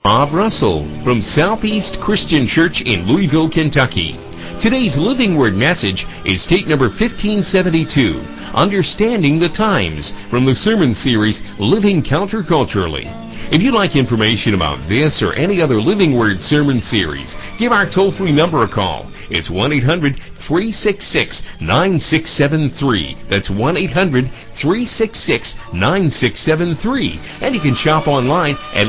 Bob Russell from Southeast Christian Church in Louisville, Kentucky. Today's Living Word message is tape number 1572, Understanding the Times, from the sermon series Living Counterculturally. If you'd like information about this or any other Living Word sermon series, give our toll-free number a call. It's 1-800-366-9673. That's 1-800-366-9673. And you can shop online at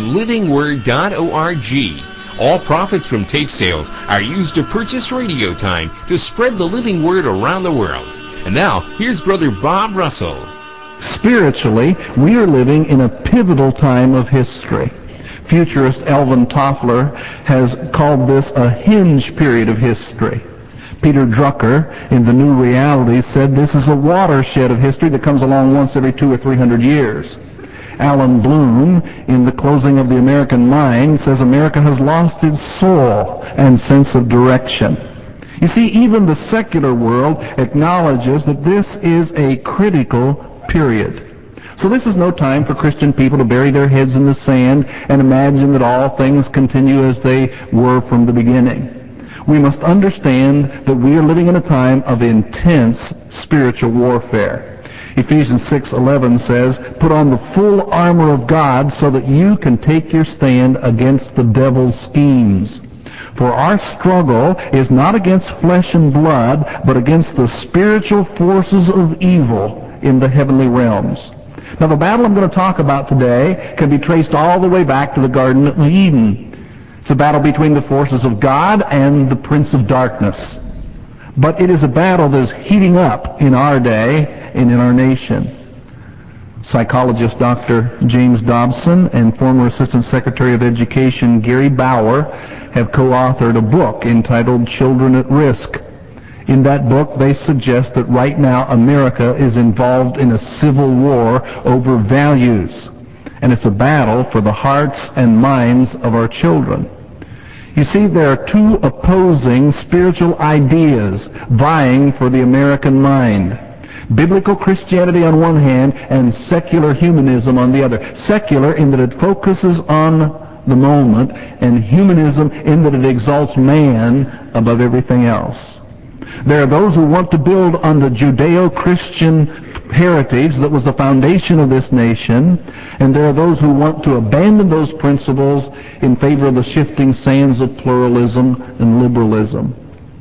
livingword.org. All profits from tape sales are used to purchase radio time to spread the living word around the world. And now, here's Brother Bob Russell. Spiritually, we are living in a pivotal time of history. Futurist Alvin Toffler has called this a hinge period of history. Peter Drucker, in The New Reality, said this is a watershed of history that comes along once every 200 or 300 years. Alan Bloom, in The Closing of the American Mind, says America has lost its soul and sense of direction. You see, even the secular world acknowledges that this is a critical period. So this is no time for Christian people to bury their heads in the sand and imagine that all things continue as they were from the beginning. We must understand that we are living in a time of intense spiritual warfare. Ephesians 6:11 says, "Put on the full armor of God so that you can take your stand against the devil's schemes. For our struggle is not against flesh and blood, but against the spiritual forces of evil in the heavenly realms." Now, the battle I'm going to talk about today can be traced all the way back to the Garden of Eden. It's a battle between the forces of God and the Prince of Darkness. But it is a battle that is heating up in our day and in our nation. Psychologist Dr. James Dobson and former Assistant Secretary of Education Gary Bauer have co-authored a book entitled Children at Risk. In that book, they suggest that right now America is involved in a civil war over values, and it's a battle for the hearts and minds of our children. You see, there are two opposing spiritual ideas vying for the American mind. Biblical Christianity on one hand and secular humanism on the other. Secular in that it focuses on the moment, and humanism in that it exalts man above everything else. There are those who want to build on the Judeo-Christian heritage that was the foundation of this nation, and there are those who want to abandon those principles in favor of the shifting sands of pluralism and liberalism.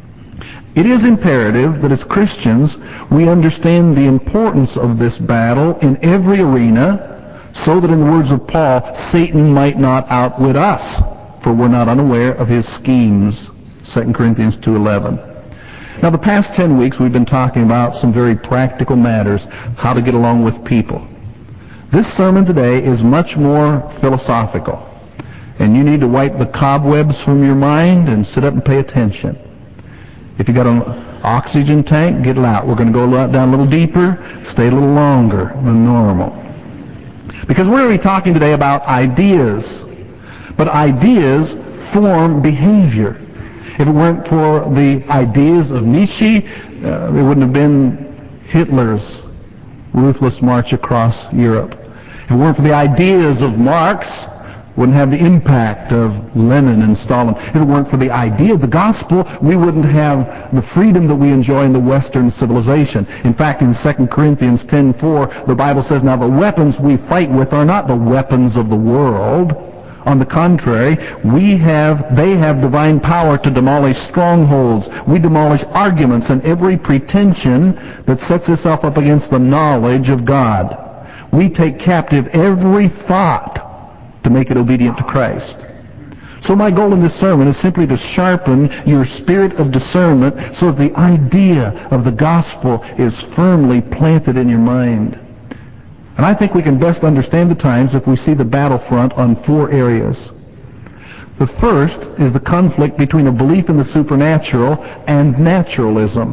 It is imperative that as Christians we understand the importance of this battle in every arena, so that in the words of Paul, Satan might not outwit us, for we're not unaware of his schemes. 2 Corinthians 2:11. Now, the past 10 weeks we've been talking about some very practical matters, how to get along with people. This sermon today is much more philosophical, and you need to wipe the cobwebs from your mind and sit up and pay attention. If you got an oxygen tank, get it out. We're going to go down a little deeper, stay a little longer than normal. Because we're going to be talking today about ideas, but ideas form behavior. If it weren't for the ideas of Nietzsche, there wouldn't have been Hitler's ruthless march across Europe. If it weren't for the ideas of Marx, wouldn't have the impact of Lenin and Stalin. If it weren't for the idea of the gospel, we wouldn't have the freedom that we enjoy in the Western civilization. In fact, in 2 Corinthians 10:4, the Bible says, "Now the weapons we fight with are not the weapons of the world. On the contrary, they have divine power to demolish strongholds. We demolish arguments and every pretension that sets itself up against the knowledge of God. We take captive every thought to make it obedient to Christ." So my goal in this sermon is simply to sharpen your spirit of discernment so that the idea of the gospel is firmly planted in your mind. And I think we can best understand the times if we see the battlefront on four areas. The first is the conflict between a belief in the supernatural and naturalism.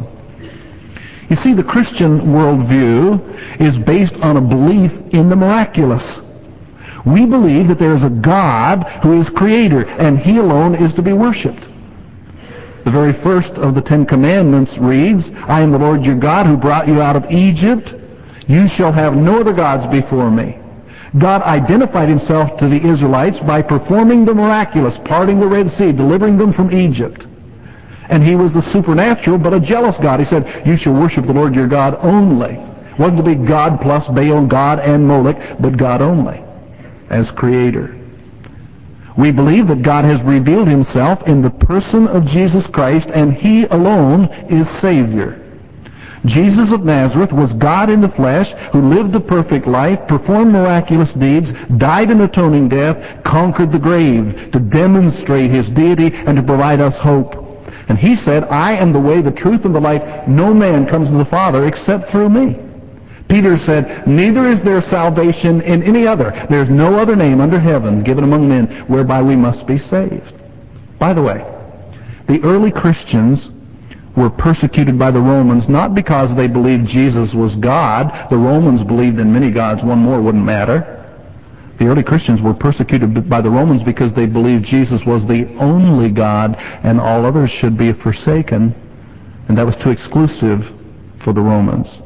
You see, the Christian worldview is based on a belief in the miraculous. We believe that there is a God who is creator, and he alone is to be worshipped. The very first of the Ten Commandments reads, "I am the Lord your God who brought you out of Egypt. You shall have no other gods before me." God identified himself to the Israelites by performing the miraculous, parting the Red Sea, delivering them from Egypt. And he was a supernatural but a jealous God. He said, you shall worship the Lord your God only. It wasn't to be God plus Baal, God and Molech, but God only as creator. We believe that God has revealed himself in the person of Jesus Christ, and he alone is Savior. Jesus of Nazareth was God in the flesh, who lived a perfect life, performed miraculous deeds, died an atoning death, conquered the grave to demonstrate his deity and to provide us hope. And he said, I am the way, the truth, and the life. No man comes to the Father except through me. Peter said, neither is there salvation in any other. There is no other name under heaven given among men whereby we must be saved. By the way, the early Christians were persecuted by the Romans not because they believed Jesus was God. The Romans believed in many gods. One more wouldn't matter. The early Christians were persecuted by the Romans because they believed Jesus was the only God and all others should be forsaken. And that was too exclusive for the Romans.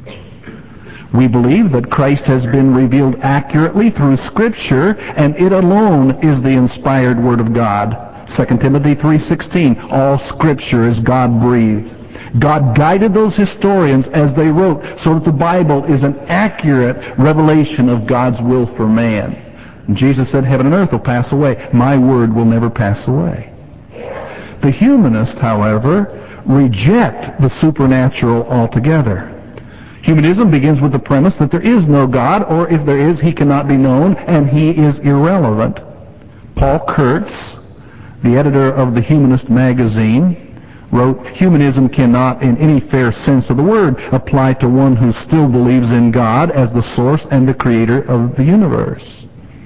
We believe that Christ has been revealed accurately through Scripture, and it alone is the inspired Word of God. 2 Timothy 3:16, all Scripture is God-breathed. God guided those historians as they wrote so that the Bible is an accurate revelation of God's will for man. And Jesus said, heaven and earth will pass away. My word will never pass away. The humanists, however, reject the supernatural altogether. Humanism begins with the premise that there is no God, or if there is, he cannot be known, and he is irrelevant. Paul Kurtz, the editor of the Humanist magazine, wrote, humanism cannot, in any fair sense of the word, apply to one who still believes in God as the source and the creator of the universe.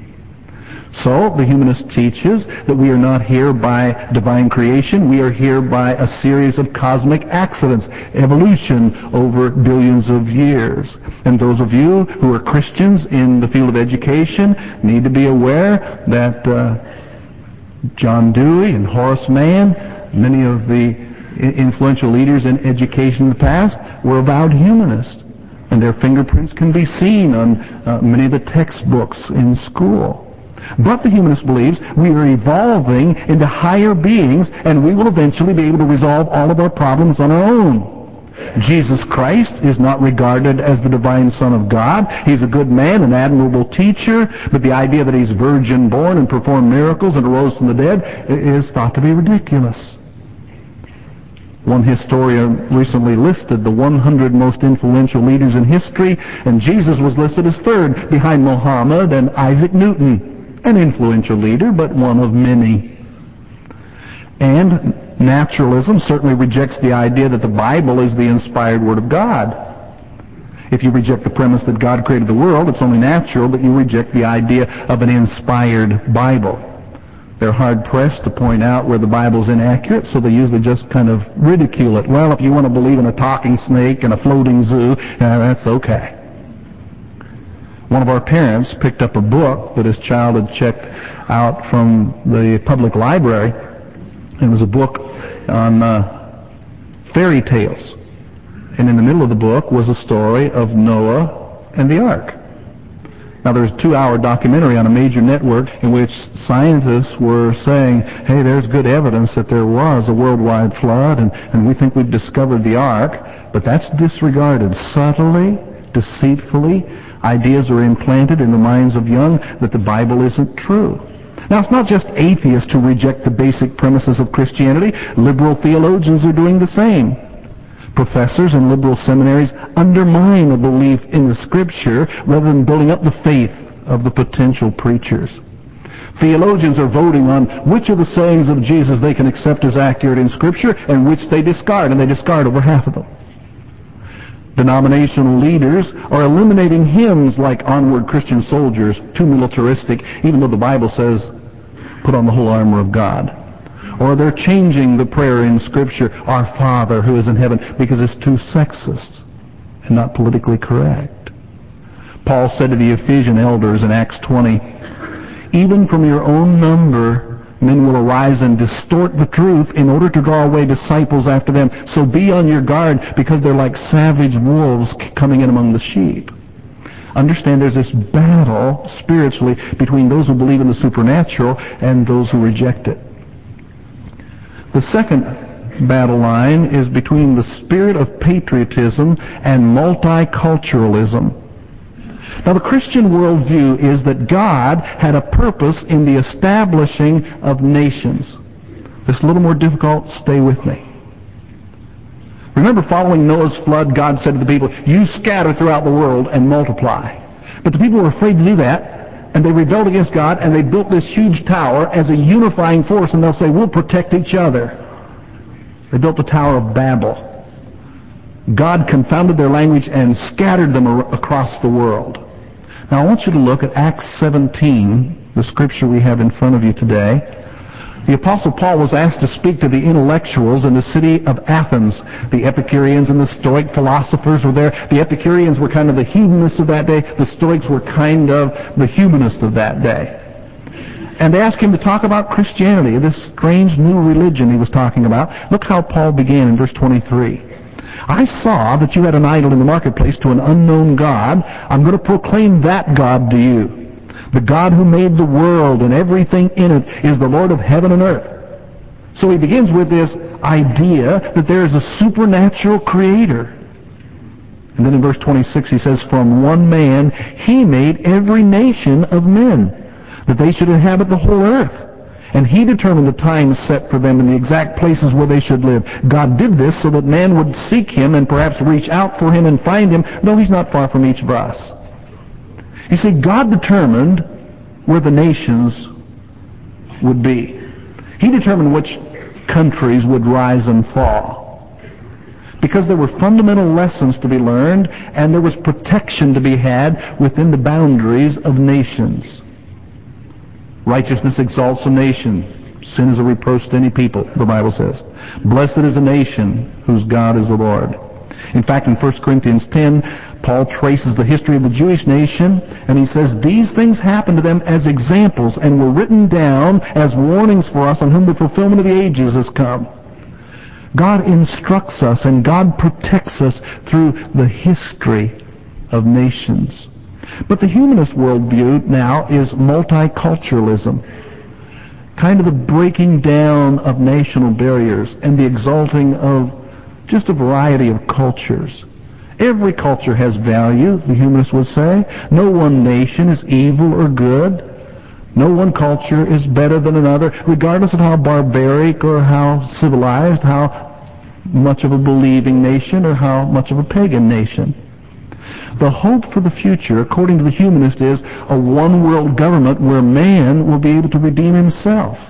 So, the humanist teaches that we are not here by divine creation. We are here by a series of cosmic accidents, evolution over billions of years. And those of you who are Christians in the field of education need to be aware that John Dewey and Horace Mann, many of the influential leaders in education in the past, were avowed humanists. And their fingerprints can be seen on many of the textbooks in school. But the humanist believes we are evolving into higher beings, and we will eventually be able to resolve all of our problems on our own. Jesus Christ is not regarded as the divine Son of God. He's a good man, an admirable teacher, but the idea that he's virgin born and performed miracles and arose from the dead is thought to be ridiculous. One historian recently listed the 100 most influential leaders in history, and Jesus was listed as third, behind Muhammad and Isaac Newton. An influential leader, but one of many. And naturalism certainly rejects the idea that the Bible is the inspired Word of God. If you reject the premise that God created the world, it's only natural that you reject the idea of an inspired Bible. They're hard-pressed to point out where the Bible's inaccurate, so they usually just kind of ridicule it. Well, if you want to believe in a talking snake and a floating zoo, that's okay. One of our parents picked up a book that his child had checked out from the public library. It was a book on fairy tales. And in the middle of the book was a story of Noah and the ark. Now there's a 2-hour documentary on a major network in which scientists were saying, hey, there's good evidence that there was a worldwide flood, and we think we've discovered the ark. But that's disregarded subtly, deceitfully. Ideas are implanted in the minds of young that the Bible isn't true. Now, it's not just atheists who reject the basic premises of Christianity. Liberal theologians are doing the same. Professors in liberal seminaries undermine a belief in the Scripture rather than building up the faith of the potential preachers. Theologians are voting on which of the sayings of Jesus they can accept as accurate in Scripture and which they discard, and they discard over half of them. Denominational leaders are eliminating hymns like Onward Christian Soldiers, too militaristic, even though the Bible says, put on the whole armor of God. Or they're changing the prayer in Scripture, Our Father who is in heaven, because it's too sexist and not politically correct. Paul said to the Ephesian elders in Acts 20, even from your own number, men will arise and distort the truth in order to draw away disciples after them. So be on your guard, because they're like savage wolves coming in among the sheep. Understand there's this battle spiritually between those who believe in the supernatural and those who reject it. The second battle line is between the spirit of patriotism and multiculturalism. Now, the Christian worldview is that God had a purpose in the establishing of nations. This is a little more difficult. Stay with me. Remember, following Noah's flood, God said to the people, you scatter throughout the world and multiply. But the people were afraid to do that, and they rebelled against God, and they built this huge tower as a unifying force, and they'll say, we'll protect each other. They built the Tower of Babel. God confounded their language and scattered them across the world. Now, I want you to look at Acts 17, the scripture we have in front of you today. The Apostle Paul was asked to speak to the intellectuals in the city of Athens. The Epicureans and the Stoic philosophers were there. The Epicureans were kind of the hedonists of that day. The Stoics were kind of the humanists of that day. And they asked him to talk about Christianity, this strange new religion he was talking about. Look how Paul began in verse 23. I saw that you had an idol in the marketplace to an unknown God. I'm going to proclaim that God to you. The God who made the world and everything in it is the Lord of heaven and earth. So he begins with this idea that there is a supernatural creator. And then in verse 26 he says, from one man he made every nation of men, that they should inhabit the whole earth. And he determined the times set for them and the exact places where they should live. God did this so that man would seek him and perhaps reach out for him and find him, though he's not far from each of us. You see, God determined where the nations would be. He determined which countries would rise and fall. Because there were fundamental lessons to be learned, and there was protection to be had within the boundaries of nations. Righteousness exalts a nation. Sin is a reproach to any people, the Bible says. Blessed is a nation whose God is the Lord. In fact, in 1 Corinthians 10, Paul traces the history of the Jewish nation, and he says, these things happened to them as examples and were written down as warnings for us on whom the fulfillment of the ages has come. God instructs us and God protects us through the history of nations. But the humanist worldview now is multiculturalism, kind of the breaking down of national barriers and the exalting of just a variety of cultures. Every culture has value, the humanists would say. No one nation is evil or good. No one culture is better than another, regardless of how barbaric or how civilized, how much of a believing nation or how much of a pagan nation. The hope for the future, according to the humanist, is a one-world government where man will be able to redeem himself.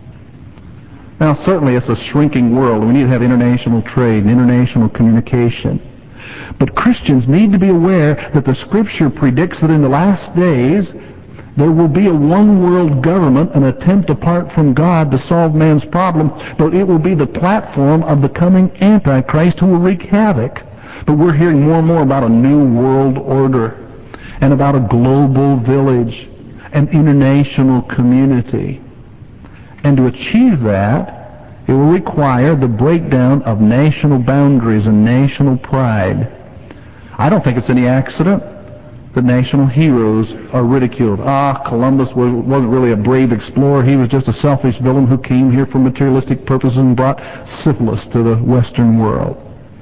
Now, certainly it's a shrinking world. We need to have international trade and international communication. But Christians need to be aware that the Scripture predicts that in the last days there will be a one-world government, an attempt apart from God to solve man's problem, but it will be the platform of the coming Antichrist who will wreak havoc. But we're hearing more and more about a new world order and about a global village, an international community. And to achieve that, it will require the breakdown of national boundaries and national pride. I don't think it's any accident that national heroes are ridiculed. Columbus wasn't really a brave explorer. He was just a selfish villain who came here for materialistic purposes and brought syphilis to the Western world.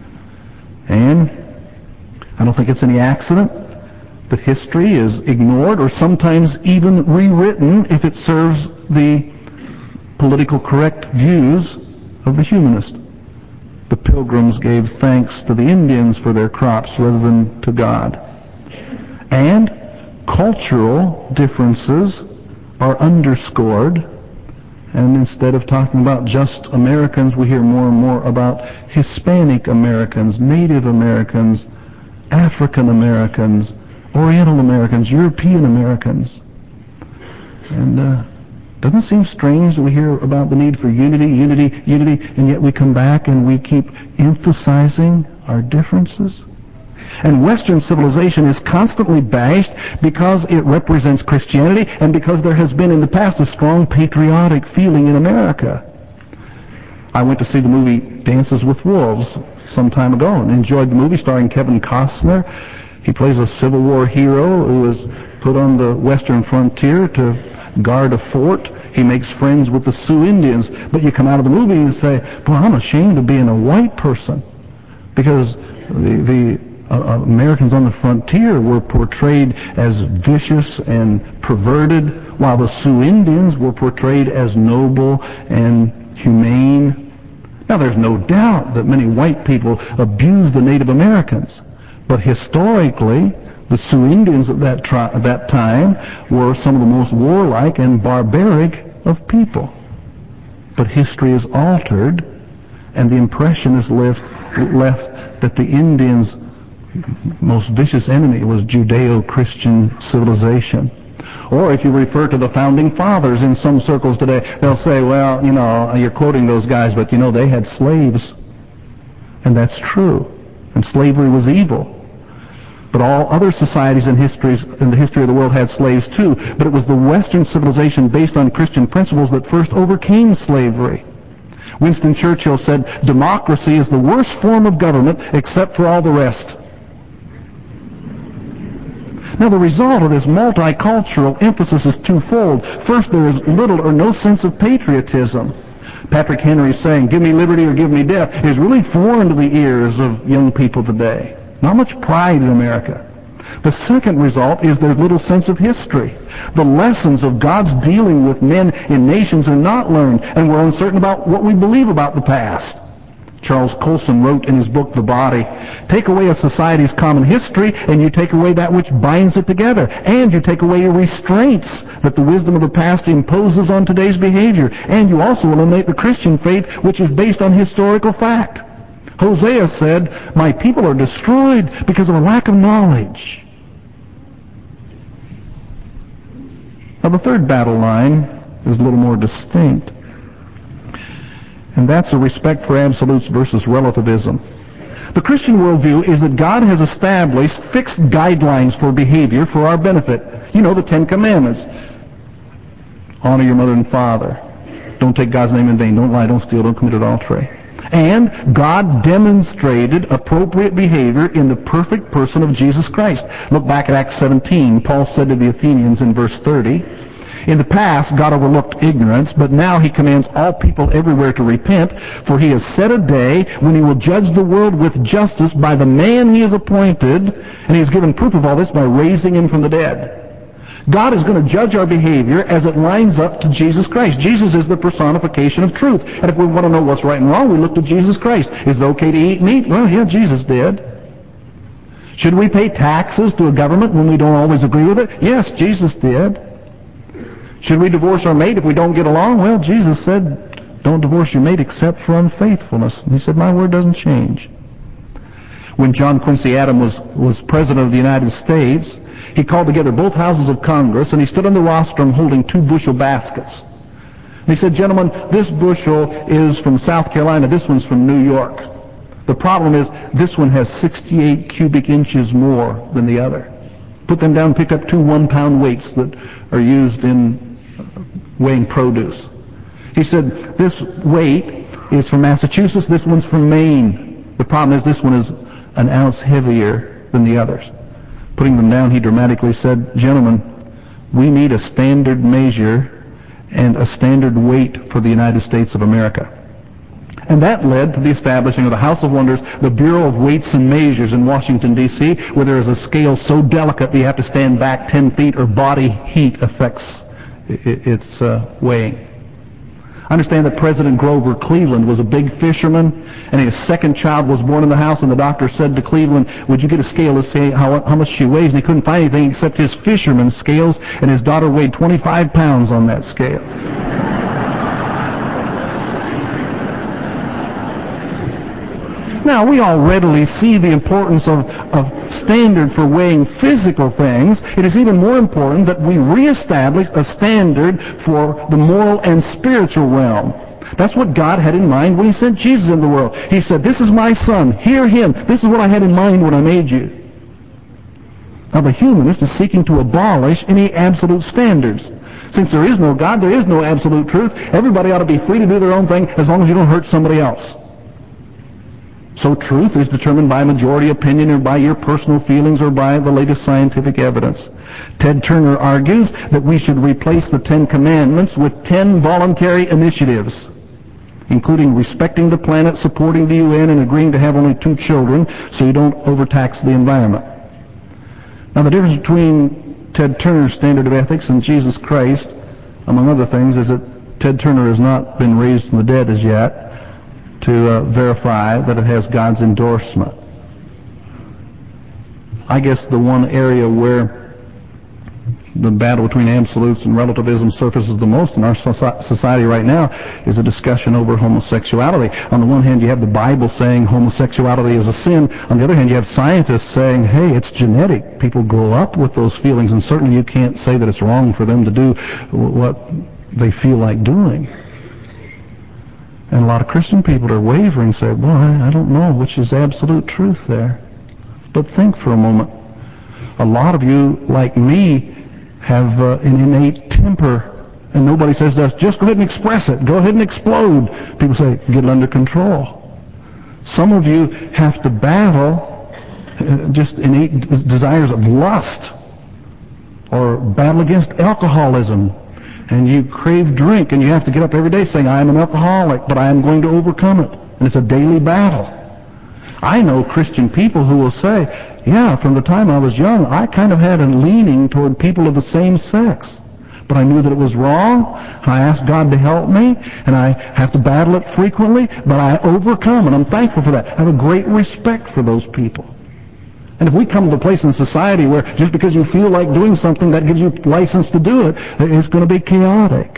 And I don't think it's any accident that history is ignored or sometimes even rewritten if it serves the political correct views of the humanist. The Pilgrims gave thanks to the Indians for their crops rather than to God. And cultural differences are underscored, and instead of talking about just Americans, we hear more and more about Hispanic Americans, Native Americans, African Americans, Oriental Americans, European Americans. And doesn't it seem strange that we hear about the need for unity, and yet we come back and we keep emphasizing our differences? And Western civilization is constantly bashed because it represents Christianity and because there has been in the past a strong patriotic feeling in America. I went to see the movie Dances with Wolves some time ago and enjoyed the movie starring Kevin Costner. He plays a Civil War hero who was put on the western frontier to guard a fort. He makes friends with the Sioux Indians. But you come out of the movie and say, boy, I'm ashamed of being a white person. Because the Americans on the frontier were portrayed as vicious and perverted, while the Sioux Indians were portrayed as noble and humane. Now, there's no doubt that many white people abused the Native Americans. But historically, the Sioux Indians at that time were some of the most warlike and barbaric of people. But history is altered, and the impression is left that the Indians' most vicious enemy was Judeo-Christian civilization. Or if you refer to the founding fathers in some circles today, they'll say, well, you're quoting those guys, but they had slaves. And that's true. And slavery was evil. But all other societies in the history of the world had slaves too. But it was the Western civilization based on Christian principles that first overcame slavery. Winston Churchill said, democracy is the worst form of government except for all the rest. Now, the result of this multicultural emphasis is twofold. First, there is little or no sense of patriotism. Patrick Henry's saying, give me liberty or give me death, is really foreign to the ears of young people today. Not much pride in America. The second result is there's little sense of history. The lessons of God's dealing with men in nations are not learned, and we're uncertain about what we believe about the past. Charles Colson wrote in his book, The Body, take away a society's common history, and you take away that which binds it together. And you take away restraints that the wisdom of the past imposes on today's behavior. And you also eliminate the Christian faith, which is based on historical fact. Hosea said, my people are destroyed because of a lack of knowledge. Now, the third battle line is a little more distinct. And that's a respect for absolutes versus relativism. The Christian worldview is that God has established fixed guidelines for behavior for our benefit. The 10 Commandments. Honor your mother and father. Don't take God's name in vain. Don't lie, don't steal, don't commit adultery. And God demonstrated appropriate behavior in the perfect person of Jesus Christ. Look back at Acts 17. Paul said to the Athenians in verse 30, in the past, God overlooked ignorance, but now he commands all people everywhere to repent, for he has set a day when he will judge the world with justice by the man he has appointed, and he has given proof of all this by raising him from the dead. God is going to judge our behavior as it lines up to Jesus Christ. Jesus is the personification of truth. And if we want to know what's right and wrong, we look to Jesus Christ. Is it okay to eat meat? Well, yeah, Jesus did. Should we pay taxes to a government when we don't always agree with it? Yes, Jesus did. Should we divorce our mate if we don't get along? Well, Jesus said, don't divorce your mate except for unfaithfulness. And he said, my word doesn't change. When John Quincy Adams was president of the United States, he called together both houses of Congress, and he stood on the rostrum holding 2 bushel baskets. And he said, gentlemen, this bushel is from South Carolina, this one's from New York. The problem is this one has 68 cubic inches more than the other. Put them down and pick up 2 1-pound weights that are used in weighing produce. He said, this weight is from Massachusetts, this one's from Maine. The problem is this one is an ounce heavier than the others. Putting them down, he dramatically said, gentlemen, we need a standard measure and a standard weight for the United States of America. And that led to the establishing of the House of Wonders, the Bureau of Weights and Measures in Washington, D.C., where there is a scale so delicate that you have to stand back 10 feet or body heat affects its weighing. I understand that President Grover Cleveland was a big fisherman, and his second child was born in the house, and the doctor said to Cleveland, would you get a scale to say how much she weighs? And he couldn't find anything except his fisherman's scales, and his daughter weighed 25 pounds on that scale. Now, we all readily see the importance of standard for weighing physical things. It is even more important that we reestablish a standard for the moral and spiritual realm. That's what God had in mind when he sent Jesus into the world. He said, this is my son, hear him. This is what I had in mind when I made you. Now, the humanist is seeking to abolish any absolute standards. Since there is no God, there is no absolute truth. Everybody ought to be free to do their own thing as long as you don't hurt somebody else. So truth is determined by majority opinion or by your personal feelings or by the latest scientific evidence. Ted Turner argues that we should replace the 10 Commandments with 10 voluntary initiatives, including respecting the planet, supporting the UN, and agreeing to have only 2 children so you don't overtax the environment. Now, the difference between Ted Turner's standard of ethics and Jesus Christ, among other things, is that Ted Turner has not been raised from the dead as yet to verify that it has God's endorsement. I guess the one area where the battle between absolutes and relativism surfaces the most in our society right now is a discussion over homosexuality. On the one hand, you have the Bible saying homosexuality is a sin. On the other hand, you have scientists saying, hey, it's genetic. People grow up with those feelings, and certainly you can't say that it's wrong for them to do what they feel like doing. And a lot of Christian people are wavering and say, boy, I don't know which is absolute truth there. But think for a moment. A lot of you, like me, have an innate temper, and nobody says to us, just go ahead and express it. Go ahead and explode. People say, get it under control. Some of you have to battle just innate desires of lust, or battle against alcoholism. And you crave drink, and you have to get up every day saying, I am an alcoholic, but I am going to overcome it. And it's a daily battle. I know Christian people who will say, yeah, from the time I was young, I kind of had a leaning toward people of the same sex. But I knew that it was wrong. I asked God to help me, and I have to battle it frequently, but I overcome, and I'm thankful for that. I have a great respect for those people. And if we come to a place in society where just because you feel like doing something, that gives you license to do it, it's going to be chaotic.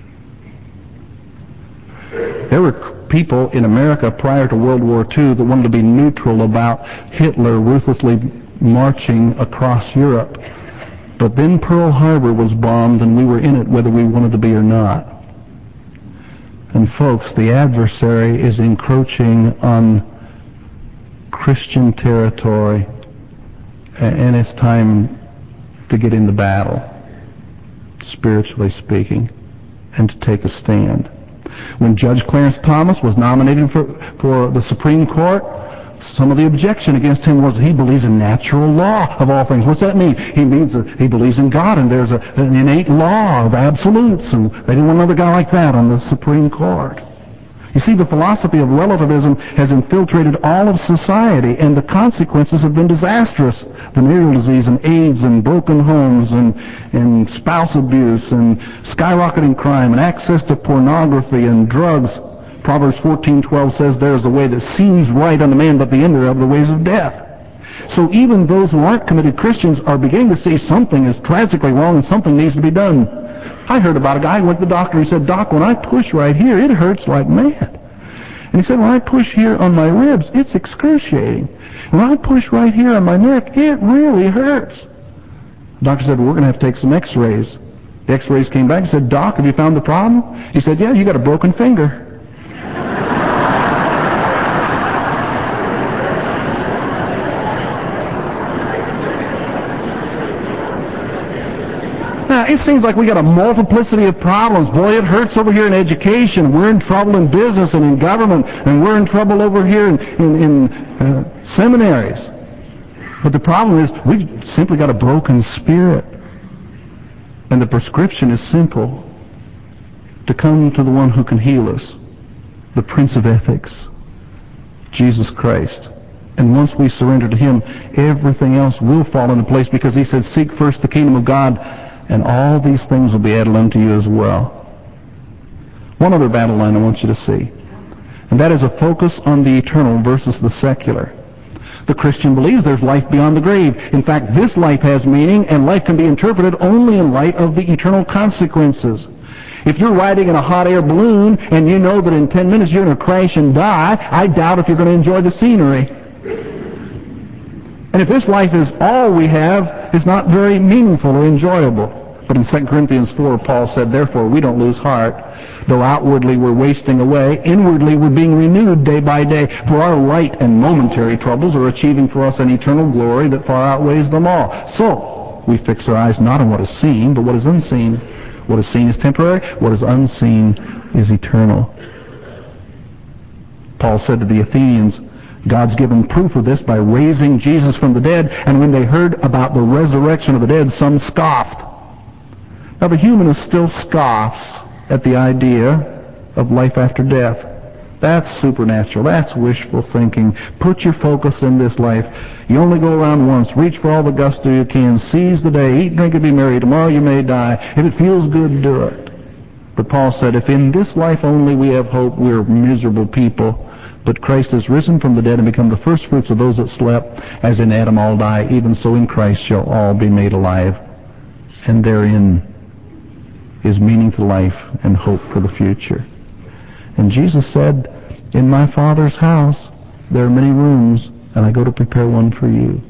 There were people in America prior to World War II that wanted to be neutral about Hitler ruthlessly marching across Europe. But then Pearl Harbor was bombed, and we were in it whether we wanted to be or not. And folks, the adversary is encroaching on Christian territory, and it's time to get into battle, spiritually speaking, and to take a stand. When Judge Clarence Thomas was nominated for the Supreme Court, some of the objection against him was he believes in natural law of all things. What's that mean? He means that he believes in God, and there's an innate law of absolutes, and they didn't want another guy like that on the Supreme Court. You see, the philosophy of relativism has infiltrated all of society, and the consequences have been disastrous. Venereal disease and AIDS and broken homes and spouse abuse and skyrocketing crime and access to pornography and drugs. Proverbs 14:12 says, there is a way that seems right unto man, but the end thereof the ways of death. So even those who aren't committed Christians are beginning to see something is tragically wrong and something needs to be done. I heard about a guy who went to the doctor and he said, Doc, when I push right here, it hurts like mad. And he said, when I push here on my ribs, it's excruciating. When I push right here on my neck, it really hurts. The doctor said, well, we're going to have to take some x-rays. The x-rays came back and said, Doc, have you found the problem? He said, yeah, you got a broken finger. It seems like we got a multiplicity of problems. Boy, it hurts over here in education. We're in trouble in business and in government, and we're in trouble over here in seminaries. But the problem is we've simply got a broken spirit. And the prescription is simple: to come to the one who can heal us, the Prince of Ethics, Jesus Christ. And once we surrender to Him, everything else will fall into place, because He said, seek first the kingdom of God, and all these things will be added unto you as well. One other battle line I want you to see, and that is a focus on the eternal versus the secular. The Christian believes there's life beyond the grave. In fact, this life has meaning, and life can be interpreted only in light of the eternal consequences. If you're riding in a hot air balloon and you know that in 10 minutes you're going to crash and die, I doubt if you're going to enjoy the scenery. And if this life is all we have, it's not very meaningful or enjoyable. But in 2 Corinthians 4, Paul said, therefore we don't lose heart. Though outwardly we're wasting away, inwardly we're being renewed day by day. For our light and momentary troubles are achieving for us an eternal glory that far outweighs them all. So we fix our eyes not on what is seen, but what is unseen. What is seen is temporary. What is unseen is eternal. Paul said to the Athenians, God's given proof of this by raising Jesus from the dead, and when they heard about the resurrection of the dead, some scoffed. Now the humanist still scoffs at the idea of life after death. That's supernatural. That's wishful thinking. Put your focus in this life. You only go around once. Reach for all the gusto you can. Seize the day. Eat, drink, and be merry. Tomorrow you may die. If it feels good, do it. But Paul said, if in this life only we have hope, we're miserable people. But Christ has risen from the dead and become the first fruits of those that slept. As in Adam all die, even so in Christ shall all be made alive. And therein is meaning to life and hope for the future. And Jesus said, in my Father's house there are many rooms, and I go to prepare one for you.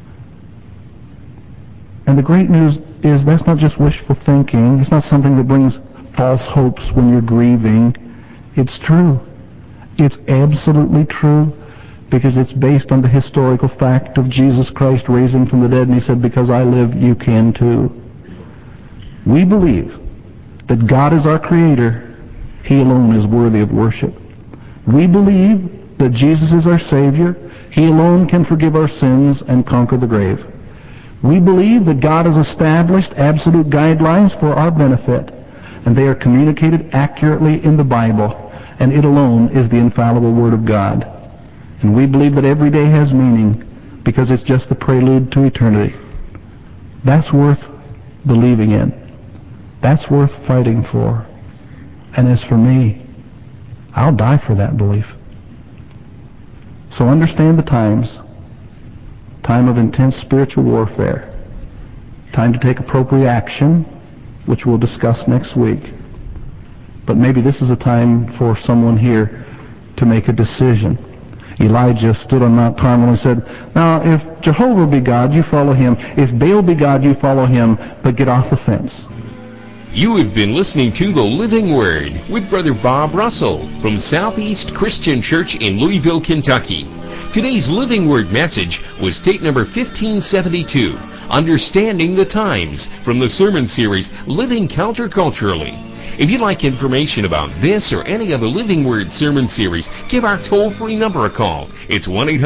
And the great news is that's not just wishful thinking. It's not something that brings false hopes when you're grieving. It's true. It's absolutely true, because it's based on the historical fact of Jesus Christ raising from the dead, and he said, because I live, you can too. We believe that God is our Creator. He alone is worthy of worship. We believe that Jesus is our Savior. He alone can forgive our sins and conquer the grave. We believe that God has established absolute guidelines for our benefit, and they are communicated accurately in the Bible, and it alone is the infallible Word of God. And we believe that every day has meaning because it's just the prelude to eternity. That's worth believing in. That's worth fighting for. And as for me, I'll die for that belief. So understand the times. Time of intense spiritual warfare. Time to take appropriate action, which we'll discuss next week. But maybe this is a time for someone here to make a decision. Elijah stood on Mount Carmel and said, now, if Jehovah be God, you follow him. If Baal be God, you follow him. But get off the fence. You have been listening to The Living Word with Brother Bob Russell from Southeast Christian Church in Louisville, Kentucky. Today's Living Word message was tape number 1572, Understanding the Times, from the sermon series Living Counterculturally. If you'd like information about this or any other Living Word sermon series, give our toll-free number a call. It's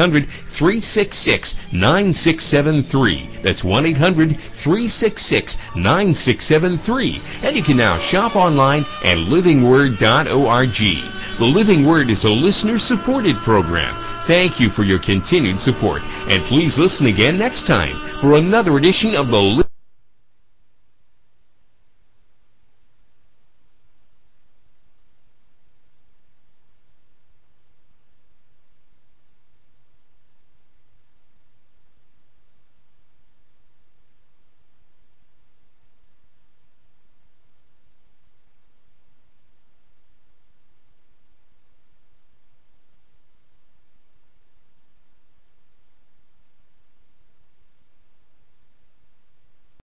1-800-366-9673. That's 1-800-366-9673. And you can now shop online at livingword.org. The Living Word is a listener-supported program. Thank you for your continued support. And please listen again next time for another edition of the